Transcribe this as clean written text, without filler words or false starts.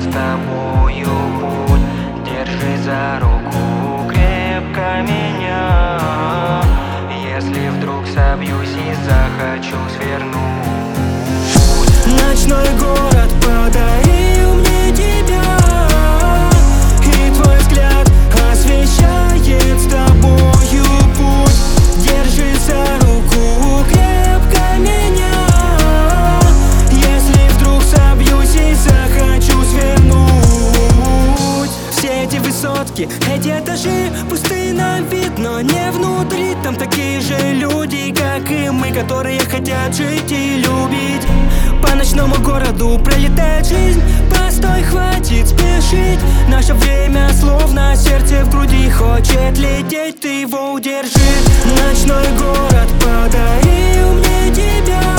с тобою путь. Держи за руку крепко меня, если вдруг собьюсь и захочу свернуть. Ночной город подарил мне тебя, и твой взгляд освещает с тобою путь. Держи за руку крепко меня, если вдруг собьюсь и захочу свернуть. Все эти высотки, эти этажи пустые на вид, но не внутри. Там такие же люди, как и мы, которые хотят жить и любить. По ночному городу пролетает жизнь. Постой, хватит спешить. Наше время словно сердце в груди хочет лететь, ты его удержи. Ночной город подарил мне тебя,